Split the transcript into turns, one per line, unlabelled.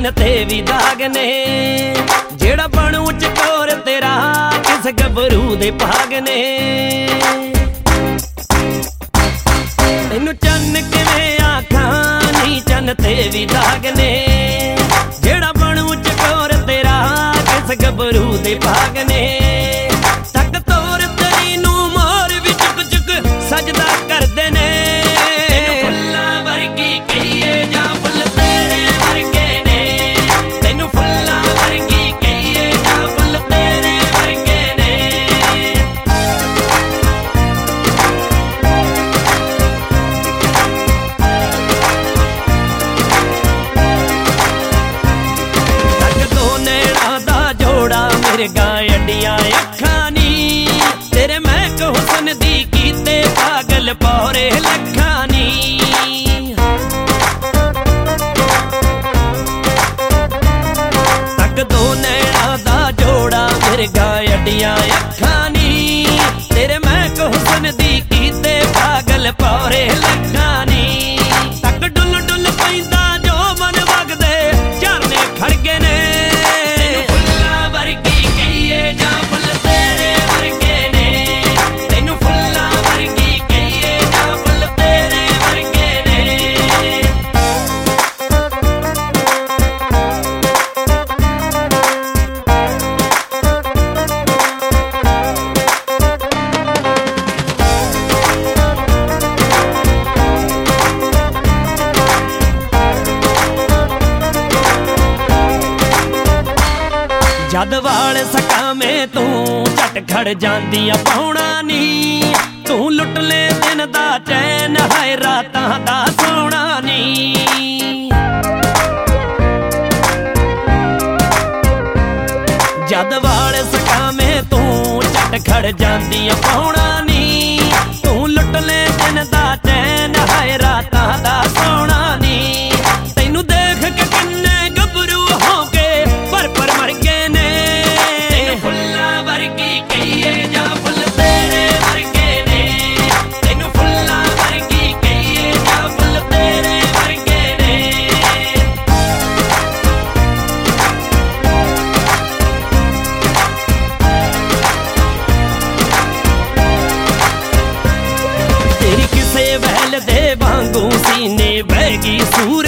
ਚੰਨ ਤੇ ਵੀ ਦਾਗ ਨੇ। ਜਿਹੜਾ ਬਣੂ ਚਕੋਰ ਤੇਰਾ ਕਿਸ ਗੱਭਰੂ ਦੇ ਭਾਗ ਨੇ। ਤੈਨੂੰ ਚੰਨ ਕਿਵੇਂ ਆਖਾਂ ਨੀ ਚੰਨ ਤੇ ਵੀ ਦਾਗ ਨੇ। ਜਿਹੜਾ ਬਣੂ ਚਕੋਰ ਤੇਰਾ ਕਿਸ ਗੱਭਰੂ ਦੇ ਭਾਗ ਨੇ। ਤੱਕ ਤੋਰ ਤੇਰੀ ਨੂੰ ਮੋਰ ਵੀ ਚੁੱਕ ਚੁੱਕ ਸਜਦਾ ਕਰਦੇ ਨੇ। ਫੁੱਲਾਂ ਵਰਗੀ ਕਹੀਏ ਜਾਂ ਫੁੱਲ ਤੇਰੇ ਵਰਗੇ ਨੇ। ਤੈਨੂੰ ਫੁੱਲਾਂ ਵਰਗੀ ਕਹੀਏ ਜਾਂ ਫੁੱਲ ਤੇਰੇ ਵਰਗੇ ਨੇ। ਤੱਕ ਦੋ ਨੈਣਾਂ ਦਾ ਜੋੜਾ ਮਿਰਗਾਂ ਅੱਡੀਆਂ ਅੱਖਾਂ ਨੀ। ਤੇਰੇ ਮਹਿਕ ਹੁਸਨ ਦੀ ਕੀਤੇ ਪਾਗਲ ਪੌਰੇ ਲੱਖਾਂ ਨੀ। ਤੱਕ ਦੋ ਨੈਣਾਂ ਦਾ ਜੋੜਾ ਮਿਰਗਾਂ ਅੱਡੀਆਂ ਅੱਖਾਂ ਨੀ। ਤੇਰੇ ਮਹਿਕ ਹੁਸਨ ਦੀ ਕੀਤੇ ਪਾਗਲ ਪੌਰੇ ਲੱਖਾਂ ਨੀ। ਤੱਕ ਡੁੱਲ ਡੁੱਲ ਪੈਂਦਾ ਜੋ ਮਨ ਵਗਦੇ ਝਰਨੇ ਖੜਗੇ ਨੇ। ਫੁੱਲਾਂ ਵਰਗੀ ਕਹੀਏ ਜਾਂ ਫੁੱਲ ਤੇਰੇ ਵਰਗੇ ਨੇ। ਤੈਨੂੰ ਫੁੱਲਾਂ ਵਰਗੀ ਕਹੀਏ ਜਾਂ ਫੁੱਲ ਤੇਰੇ ਵਰਗੇ ਨੇ। ਜਦ ਵਾਲ ਸਕਾਵੇਂ ਤੂੰ ਝਟ ਖੜ ਜਾਂਦੀ ਆ ਪਾਉਣਾ ਨੀ। ਤੂੰ ਲੁੱਟ ਲੈ ਦਿਨ ਦਾ ਚੈਨ ਹਾਏ ਰਾਤਾਂ ਦਾ ਸੋਣਾ ਨੀ। ਜਦ ਵਾਲ ਸਕਾਵੇਂ ਤੂੰ ਝਟ ਖੜ ਜਾਂਦੀ ਆ ਪਾਉਣਾ ਨੀ। ਤੂੰ ਲੁੱਟ ਲੈ ਦਿਨ ਦਾ ਚੈਨ ਹਾਏ ਰਾਤਾਂ ਦਾ ਸੋਣਾ ਨੀ। ਤੈਨੂੰ ਦੇਖ ਕੇ ਕਿੰਨੇ ਗੱਭਰੂ ਹੋ ਕੇ ਪਰ ਮਰ ਗਏ ਨੇ। ਫੁੱਲਾਂ ਵਰਗੀ ਕਹੀਏ ਜਾਂ ਫੁੱਲ ਤੇਰੇ ਵਰਗੇ ਨੇ। ਤੈਨੂੰ ਫੁੱਲਾਂ ਵਰਗੀ ਕਹੀਏ ਜਾਂ ਫੁੱਲ ਤੇਰੇ ਵਰਗੇ ਨੇ। ਤੇਰੀ ਕਿਸੇ ਵਹਿਲ ਦੇ ਵਾਂਗੂ ਸੀਨੇ ਬਹਿ ਗਈ ਸੂਰ